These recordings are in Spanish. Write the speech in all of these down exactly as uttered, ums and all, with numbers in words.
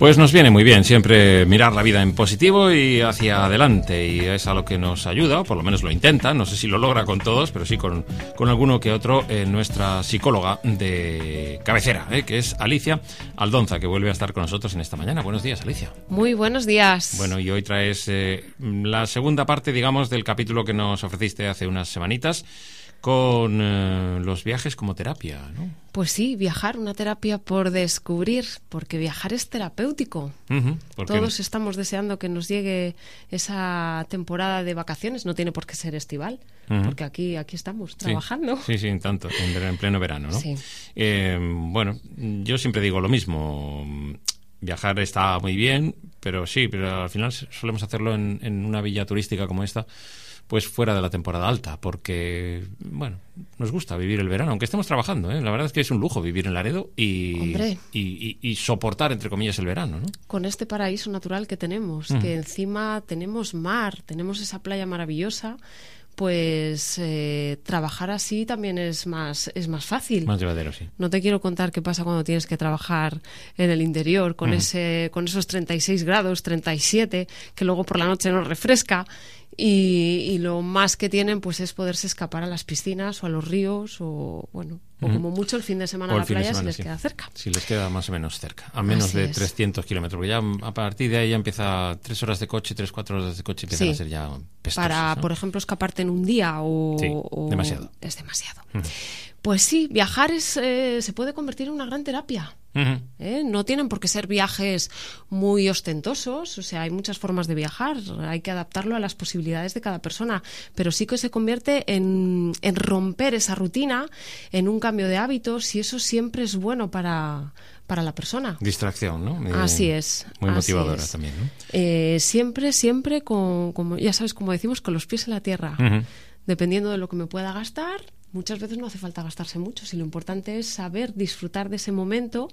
Pues nos viene muy bien siempre mirar la vida en positivo y hacia adelante, y es a lo que nos ayuda, o por lo menos lo intenta, no sé si lo logra con todos, pero sí con, con alguno que otro, eh, nuestra psicóloga de cabecera, eh, que es Alicia Aldonza, que vuelve a estar con nosotros en esta mañana. Buenos días, Alicia. Muy buenos días. Bueno, y hoy traes eh, la segunda parte, digamos, del capítulo que nos ofreciste hace unas semanitas, con eh, los viajes como terapia, ¿no? Pues sí, viajar, una terapia por descubrir, porque viajar es terapéutico. Uh-huh, porque... Todos estamos deseando que nos llegue esa temporada de vacaciones, no tiene por qué ser estival, uh-huh. porque aquí aquí estamos trabajando. Sí, sí, sí, tanto, en, en pleno verano, ¿no? Sí. Eh, bueno, yo siempre digo lo mismo, viajar está muy bien, pero sí, pero al final solemos hacerlo en, en una villa turística como esta, pues fuera de la temporada alta, porque, bueno, nos gusta vivir el verano, aunque estemos trabajando, ¿eh? La verdad es que es un lujo vivir en Laredo y, y, y, y soportar, entre comillas, el verano, ¿no? Con este paraíso natural que tenemos, uh-huh. que encima tenemos mar, tenemos esa playa maravillosa, pues eh, trabajar así también es más es más fácil. Más llevadero, sí. No te quiero contar qué pasa cuando tienes que trabajar en el interior con, uh-huh. ese, con esos treinta y seis grados, treinta y siete, que luego por la noche nos refresca. Y, y lo más que tienen pues es poderse escapar a las piscinas o a los ríos o bueno o uh-huh. como mucho el fin de semana a la playa, semana, si les sí. queda cerca. Si les queda más o menos cerca, a menos Así de es. trescientos kilómetros, porque ya a partir de ahí ya empieza tres horas de coche, tres, cuatro horas de coche empiezan sí. a ser ya pestosas, Para, ¿no? por ejemplo, escaparte en un día o... Sí, o demasiado. Es demasiado. Uh-huh. Pues sí, viajar es, eh, se puede convertir en una gran terapia. Uh-huh. ¿Eh? No tienen por qué ser viajes muy ostentosos, o sea, hay muchas formas de viajar, hay que adaptarlo a las posibilidades de cada persona, pero sí que se convierte en, en romper esa rutina, en un cambio de hábitos, y eso siempre es bueno para, para la persona. Distracción, ¿no? Eh, así es. Muy así motivadora es. también, ¿no? Eh, siempre, siempre, con, como ya sabes, como decimos, con los pies en la tierra. Uh-huh. Dependiendo de lo que me pueda gastar, muchas veces no hace falta gastarse mucho, si lo importante es saber disfrutar de ese momento,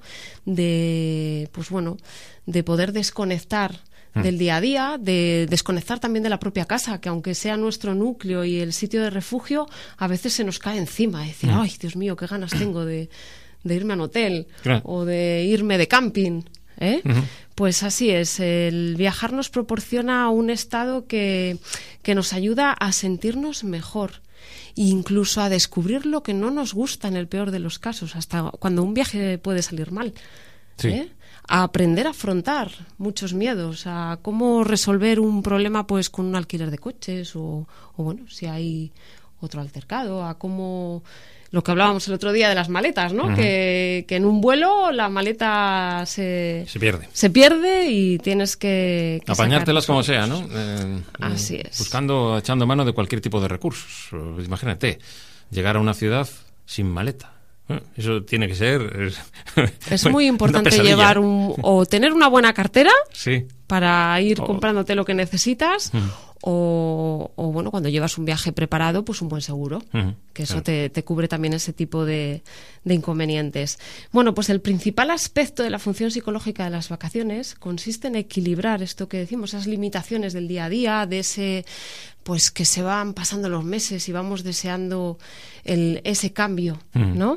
de, pues bueno, de poder desconectar mm. del día a día, de desconectar también de la propia casa, que aunque sea nuestro núcleo y el sitio de refugio, a veces se nos cae encima, decir, mm. ay, Dios mío, qué ganas tengo de, de irme a un hotel claro. o de irme de camping, ¿eh? Uh-huh. Pues así es, el viajar nos proporciona un estado que, que nos ayuda a sentirnos mejor, incluso a descubrir lo que no nos gusta en el peor de los casos, hasta cuando un viaje puede salir mal. Sí. ¿eh? A aprender a afrontar muchos miedos, a cómo resolver un problema pues con un alquiler de coches o, o bueno, si hay otro altercado, a cómo... Lo que hablábamos el otro día de las maletas, ¿no? Uh-huh. Que, que en un vuelo la maleta se... Se pierde. Se pierde y tienes que... que apañártelas como sea, ¿no? Eh, Así es. Buscando, echando mano de cualquier tipo de recursos. Imagínate, llegar a una ciudad sin maleta. Eso tiene que ser... Es muy importante llevar un... o tener una buena cartera sí. para ir o... comprándote lo que necesitas... Uh-huh. O, o bueno, cuando llevas un viaje preparado, pues un buen seguro, uh-huh, que eso claro. te, te cubre también ese tipo de, de inconvenientes. Bueno, pues el principal aspecto de la función psicológica de las vacaciones consiste en equilibrar esto que decimos, esas limitaciones del día a día, de ese, pues que se van pasando los meses y vamos deseando el, ese cambio, uh-huh. ¿no?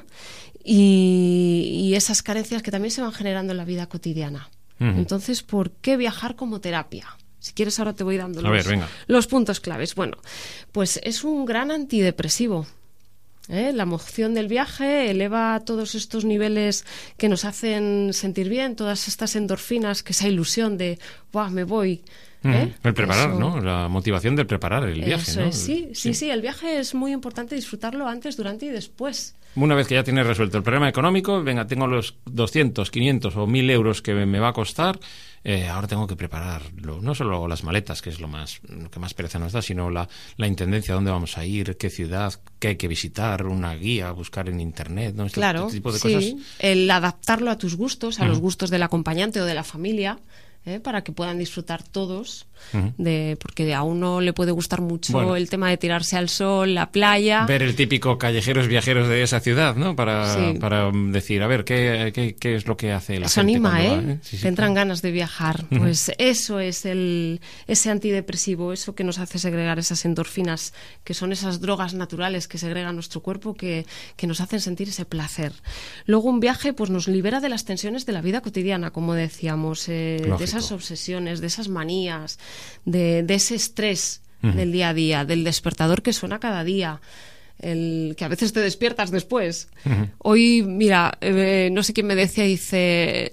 Y, y esas carencias que también se van generando en la vida cotidiana. Uh-huh. Entonces, ¿por qué viajar como terapia? Si quieres, ahora te voy dando los, ver, los puntos claves. Bueno, pues es un gran antidepresivo. ¿eh? La emoción del viaje eleva todos estos niveles que nos hacen sentir bien, todas estas endorfinas, que esa ilusión de, ¡buah, me voy! ¿eh? El preparar, Eso, ¿no? La motivación del preparar el viaje, eso ¿no? Es, sí, sí, sí, sí, el viaje es muy importante disfrutarlo antes, durante y después. Una vez que ya tienes resuelto el problema económico, venga, tengo los doscientos, quinientos o mil euros que me va a costar, eh, ahora tengo que prepararlo. No solo las maletas, que es lo más lo que más pereza nos da, sino la, la intendencia, dónde vamos a ir, qué ciudad, qué hay que visitar, una guía, buscar en internet, ¿no? Este, claro, este tipo de sí. cosas. El adaptarlo a tus gustos, a uh-huh. los gustos del acompañante o de la familia. ¿eh? Para que puedan disfrutar todos, uh-huh. de porque a uno le puede gustar mucho bueno, el tema de tirarse al sol, la playa. Ver el típico callejeros viajeros de esa ciudad, ¿no? Para, sí. para decir, a ver, ¿qué, qué, qué es lo que hace la eso gente? Anima, cuando ¿eh? va, ¿eh? Sí, sí, Te entran claro. ganas de viajar. Uh-huh. Pues eso es el ese antidepresivo, eso que nos hace segregar esas endorfinas, que son esas drogas naturales que segrega nuestro cuerpo, que, que nos hacen sentir ese placer. Luego un viaje pues nos libera de las tensiones de la vida cotidiana, como decíamos, eh, de esas obsesiones, de esas manías, de, de ese estrés uh-huh. del día a día, del despertador que suena cada día, el que a veces te despiertas después. Uh-huh. Hoy, mira, eh, no sé quién me decía, dice,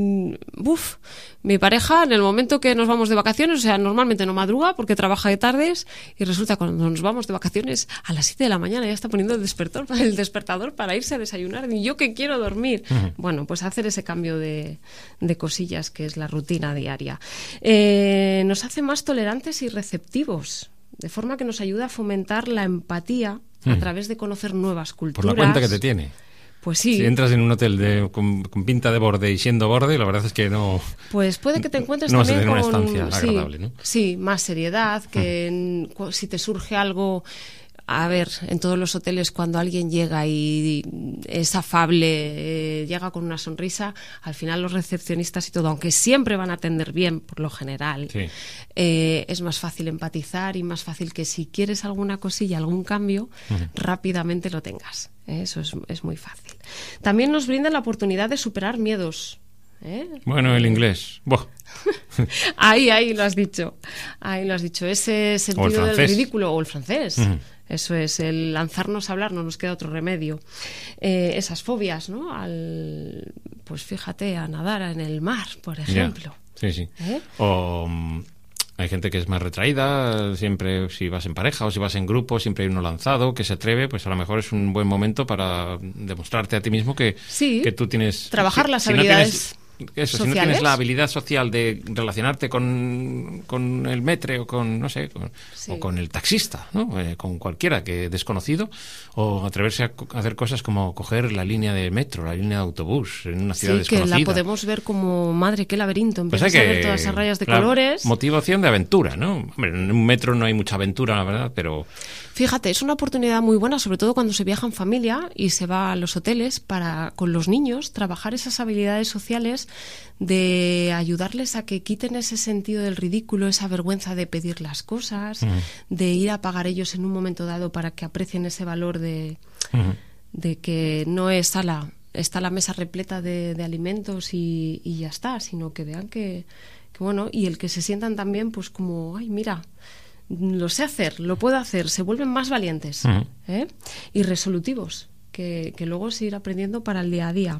uff, mi pareja en el momento que nos vamos de vacaciones, o sea, normalmente no madruga porque trabaja de tardes, y resulta cuando nos vamos de vacaciones a las siete de la mañana ya está poniendo el despertador, el despertador para irse a desayunar, y yo que quiero dormir. Uh-huh. Bueno, pues hacer ese cambio de, de cosillas que es la rutina diaria. Eh, nos hace más tolerantes y receptivos, de forma que nos ayuda a fomentar la empatía a mm. través de conocer nuevas culturas. Por la cuenta que te tiene. Pues sí. Si entras en un hotel de, con, con pinta de borde y siendo borde, la verdad es que no... Pues puede que te encuentres no también con... con... una estancia agradable, sí, ¿no? Sí, más seriedad, que mm. en, si te surge algo... A ver, en todos los hoteles cuando alguien llega y es afable, eh, llega con una sonrisa, al final los recepcionistas y todo, aunque siempre van a atender bien por lo general, sí. eh, es más fácil empatizar y más fácil que si quieres alguna cosilla, algún cambio, uh-huh. rápidamente lo tengas. ¿eh? Eso es, es muy fácil. También nos brinda la oportunidad de superar miedos. ¿Eh? Bueno, el inglés. Buah. ahí, ahí lo has dicho. Ahí lo has dicho. Ese sentido del ridículo. O el francés. Uh-huh. Eso es, el lanzarnos a hablar, no nos queda otro remedio. Eh, esas fobias, ¿no? Al, pues fíjate, a nadar en el mar, por ejemplo. Yeah. Sí, sí. ¿Eh? O um, hay gente que es más retraída, siempre si vas en pareja o si vas en grupo, siempre hay uno lanzado que se atreve, pues a lo mejor es un buen momento para demostrarte a ti mismo que, sí, que tú tienes... trabajar si, las si habilidades... No tienes, Eso, ¿sociales? Si no tienes la habilidad social de relacionarte con, con el metre o con, no sé, con, sí. o con el taxista, ¿no? Eh, con cualquiera que desconocido, o atreverse a, co- a hacer cosas como coger la línea de metro, la línea de autobús en una ciudad sí, desconocida. Que la podemos ver como, madre, qué laberinto, pues empiezas hay que, a ver todas esas rayas de colores. Motivación de aventura, ¿no? Hombre, en un metro no hay mucha aventura, la verdad, pero... Fíjate, es una oportunidad muy buena, sobre todo cuando se viaja en familia y se va a los hoteles, para con los niños trabajar esas habilidades sociales, de ayudarles a que quiten ese sentido del ridículo, esa vergüenza de pedir las cosas, uh-huh. de ir a pagar ellos en un momento dado, para que aprecien ese valor de, uh-huh. de que no es ala, está la mesa repleta de, de alimentos y, y ya está, sino que vean que, que bueno, y el que se sientan también pues como, ay, mira, lo sé hacer, lo puedo hacer, se vuelven más valientes, uh-huh. ¿eh? y resolutivos, que, que luego es ir aprendiendo para el día a día.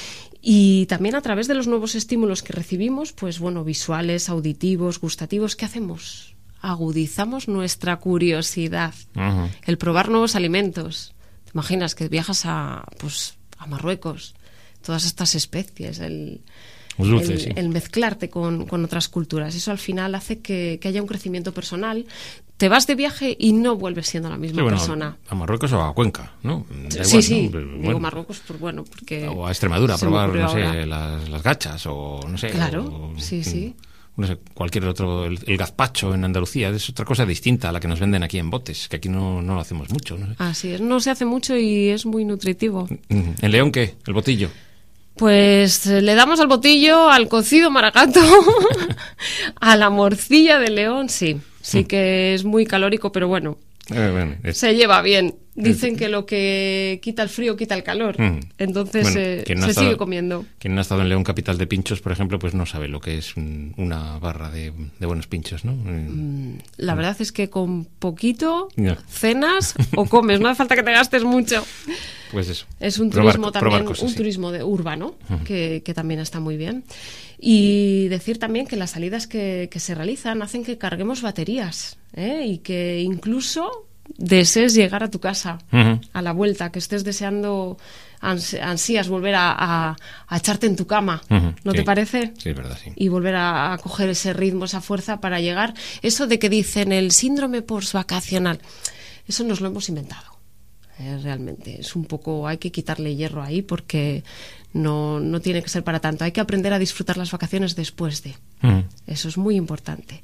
Y también a través de los nuevos estímulos que recibimos, pues bueno, visuales, auditivos, gustativos, ¿qué hacemos? Agudizamos nuestra curiosidad, uh-huh. el probar nuevos alimentos. ¿Te imaginas que viajas a, pues, a Marruecos? Todas estas especies, el... Dulce, el, sí. el mezclarte con, con otras culturas. Eso al final hace que, que haya un crecimiento personal. Te vas de viaje y no vuelves siendo la misma sí, bueno, persona. A Marruecos o a Cuenca, ¿no? Da sí, igual, sí. ¿no? Pero, Digo bueno. Marruecos, pues bueno, porque... O a Extremadura, a probar, no sé, las, las gachas o no sé. Claro, o, sí, sí. No sé, cualquier otro, el, el gazpacho en Andalucía, es otra cosa distinta a la que nos venden aquí en botes, que aquí no, no lo hacemos mucho, ¿no? Así es, no se hace mucho y es muy nutritivo. ¿En León qué? ¿El botillo? Pues le damos al botillo, al cocido maragato, a la morcilla de León, sí. Sí que es muy calórico, pero bueno, eh, bueno es... se lleva bien. Dicen que lo que quita el frío quita el calor. Mm. Entonces bueno, eh, no se estado, sigue comiendo. Quien no ha estado en León, capital de pinchos, por ejemplo, pues no sabe lo que es un, una barra de, de buenos pinchos, ¿no? Mm, la mm. verdad es que con poquito no. cenas o comes, no hace falta que te gastes mucho. Pues eso. Es un probar, turismo también, cosas, un sí. turismo de urbano, uh-huh. que, que también está muy bien. Y decir también que las salidas que, que se realizan hacen que carguemos baterías, ¿eh? Y que incluso desees llegar a tu casa, uh-huh. a la vuelta, que estés deseando, ans- ansías volver a, a, a echarte en tu cama, uh-huh. ¿no sí. te parece? Sí, es verdad, sí. Y volver a, a coger ese ritmo, esa fuerza para llegar. Eso de que dicen el síndrome postvacacional, eso nos lo hemos inventado. eh, realmente. Es un poco, hay que quitarle hierro ahí porque no, no tiene que ser para tanto. Hay que aprender a disfrutar las vacaciones después de. Mm. Eso es muy importante.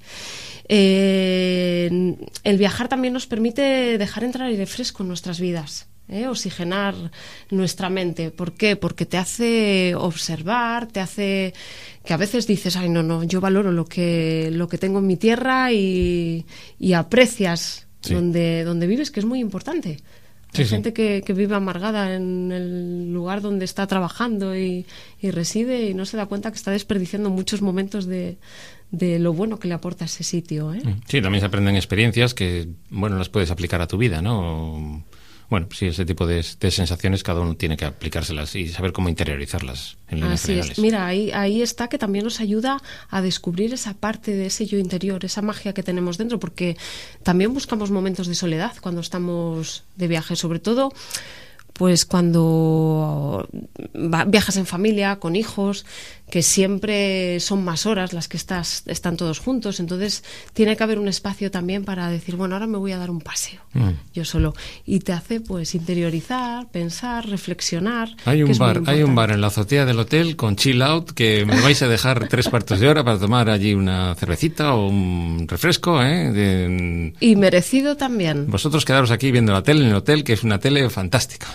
Eh, el viajar también nos permite dejar entrar aire fresco en nuestras vidas. ¿Eh? Oxigenar nuestra mente. ¿Por qué? Porque te hace observar, te hace que a veces dices, ay, no, no, yo valoro lo que, lo que tengo en mi tierra y, y aprecias sí. donde, donde vives, que es muy importante. Hay sí, gente sí. Que, que vive amargada en el lugar donde está trabajando y, y reside y no se da cuenta que está desperdiciando muchos momentos de, de lo bueno que le aporta ese sitio, ¿eh? Sí, también se aprenden experiencias que, bueno, las puedes aplicar a tu vida, ¿no? Bueno, sí, ese tipo de, de sensaciones cada uno tiene que aplicárselas y saber cómo interiorizarlas en líneas Así generales. Es. Mira, ahí, ahí está que también nos ayuda a descubrir esa parte de ese yo interior, esa magia que tenemos dentro, porque también buscamos momentos de soledad cuando estamos de viaje, sobre todo pues cuando va, viajas en familia, con hijos, que siempre son más horas las que estás, están todos juntos, entonces tiene que haber un espacio también para decir, bueno, ahora me voy a dar un paseo, mm. yo solo, y te hace pues interiorizar, pensar, reflexionar. Hay un bar, hay un bar en la azotea del hotel con chill out que me vais a dejar tres cuartos de hora para tomar allí una cervecita o un refresco, ¿eh? De... Y merecido también. Vosotros quedaros aquí viendo la tele en el hotel, que es una tele fantástica.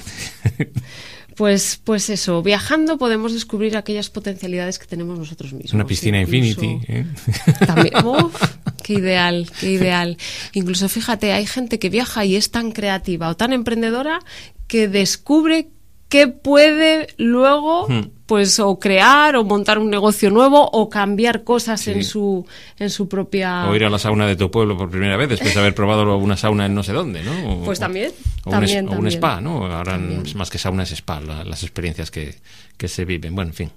Pues, pues eso, viajando podemos descubrir aquellas potencialidades que tenemos nosotros mismos. Una piscina incluso, Infinity. ¿eh? También, uf, qué ideal, qué ideal. Incluso fíjate, hay gente que viaja y es tan creativa o tan emprendedora que descubre que puede luego hmm. pues o crear o montar un negocio nuevo o cambiar cosas sí. en su en su propia... O ir a la sauna de tu pueblo por primera vez después de haber probado una sauna en no sé dónde, ¿no? O, pues también, o también, un, también. O un spa, ¿no? Ahora también. Más que sauna es spa, la, las experiencias que, que se viven. Bueno, en fin.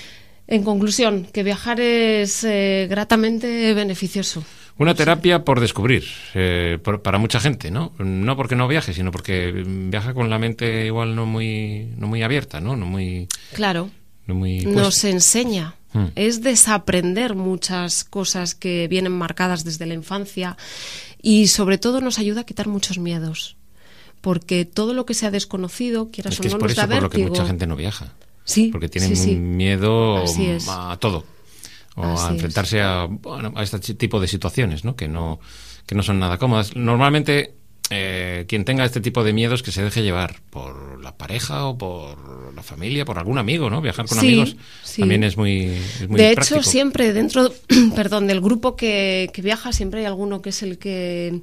En conclusión, que viajar es eh, gratamente beneficioso. Una terapia por descubrir, eh, por, para mucha gente, ¿no? No porque no viaje, sino porque viaja con la mente igual no muy no muy abierta, ¿no? No muy claro. No muy nos enseña. Hmm. Es desaprender muchas cosas que vienen marcadas desde la infancia y sobre todo nos ayuda a quitar muchos miedos. Porque todo lo que sea desconocido, quieras es que o no, es por nos eso da por lo que vértigo. mucha gente no viaja. Sí, porque tienen sí, sí. miedo es. a todo. O Así a enfrentarse a, bueno, a este tipo de situaciones, ¿no? Que no, que no son nada cómodas. Normalmente, eh, quien tenga este tipo de miedos que se deje llevar por la pareja o por la familia, por algún amigo, ¿no? Viajar con sí, amigos sí. también es muy, es muy de práctico. hecho, siempre dentro, perdón, del grupo que, que viaja, siempre hay alguno que es el que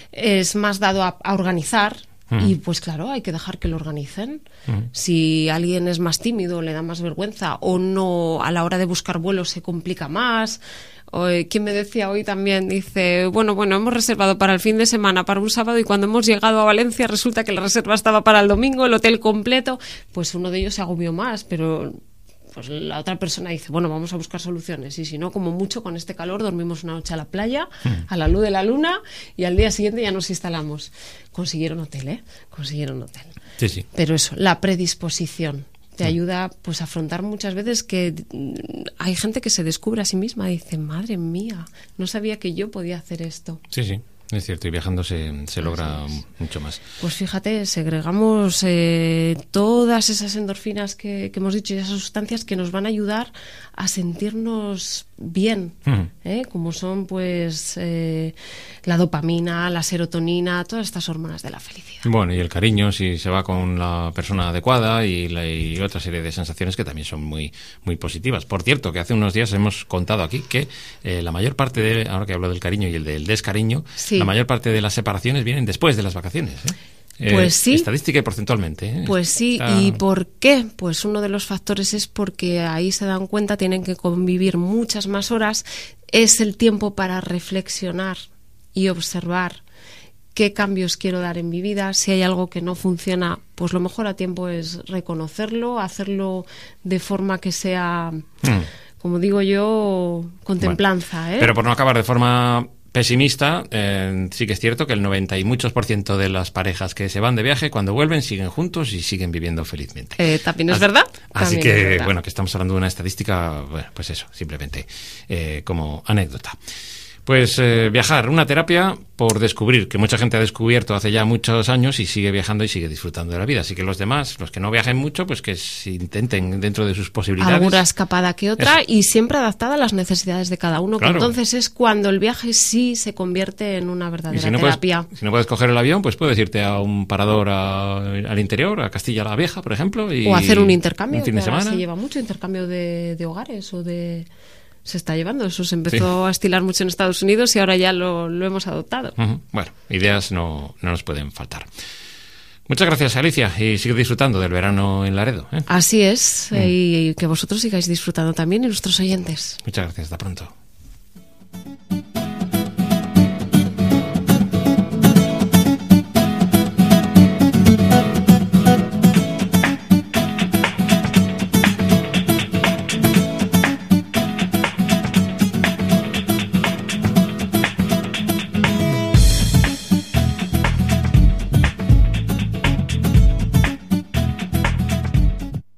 es más dado a, a organizar. Y pues claro, hay que dejar que lo organicen. Uh-huh. Si alguien es más tímido, le da más vergüenza o no, a la hora de buscar vuelos se complica más. O, ¿quién me decía hoy también? Dice, bueno, bueno, hemos reservado para el fin de semana, para un sábado, y cuando hemos llegado a Valencia resulta que la reserva estaba para el domingo, el hotel completo. Pues uno de ellos se agobió más, pero... pues la otra persona dice, bueno, vamos a buscar soluciones. Y si no, como mucho, con este calor dormimos una noche a la playa, mm. a la luz de la luna, y al día siguiente ya nos instalamos. Consiguieron hotel, ¿eh? Consiguieron hotel. Sí, sí. Pero eso, la predisposición te mm. ayuda pues a afrontar muchas veces que hay gente que se descubre a sí misma y dice, madre mía, no sabía que yo podía hacer esto. Sí, sí. Es cierto, y viajando se, se logra es. mucho más. Pues fíjate, segregamos eh, todas esas endorfinas que, que hemos dicho y esas sustancias que nos van a ayudar a sentirnos bien, uh-huh. ¿eh? Como son pues eh, la dopamina, la serotonina, todas estas hormonas de la felicidad. Bueno, y el cariño, si se va con la persona adecuada y, la, y otra serie de sensaciones que también son muy, muy positivas. Por cierto, que hace unos días hemos contado aquí que eh, la mayor parte de, ahora que hablo del cariño y el del descariño, sí. la mayor parte de las separaciones vienen después de las vacaciones, ¿eh? Pues eh, sí. Estadística y porcentualmente. ¿eh? Pues sí. Está... ¿Y por qué? Pues uno de los factores es porque ahí se dan cuenta, tienen que convivir muchas más horas. Es el tiempo para reflexionar y observar qué cambios quiero dar en mi vida. Si hay algo que no funciona, pues lo mejor a tiempo es reconocerlo, hacerlo de forma que sea, hmm. como digo yo, contemplanza. Bueno, ¿eh? Pero por no acabar de forma... pesimista, eh, sí que es cierto que el noventa y muchos por ciento de las parejas que se van de viaje, cuando vuelven, siguen juntos y siguen viviendo felizmente. Eh, También es así, verdad. Así También que, verdad. Bueno, que estamos hablando de una estadística, bueno, pues eso, simplemente eh, como anécdota. Pues eh, viajar, una terapia por descubrir, que mucha gente ha descubierto hace ya muchos años y sigue viajando y sigue disfrutando de la vida. Así que los demás, los que no viajen mucho, pues que se intenten dentro de sus posibilidades. Alguna escapada que otra. Eso. Y siempre adaptada a las necesidades de cada uno, Claro. que entonces es cuando el viaje sí se convierte en una Y verdadera si no, terapia. puedes, si no puedes coger el avión, pues puedes irte a un parador a- al interior, a Castilla la Vieja, por ejemplo. Y O hacer un intercambio, un fin que de ahora semana. se lleva mucho intercambio de, de hogares o de... Se está llevando, eso se empezó Sí. a estilar mucho en Estados Unidos y ahora ya lo, lo hemos adoptado. Ujú. Bueno, ideas no, no nos pueden faltar. Muchas gracias, Alicia, y sigue disfrutando del verano en Laredo, ¿eh? Así es, mm. y que vosotros sigáis disfrutando también y nuestros oyentes. Muchas gracias, hasta pronto.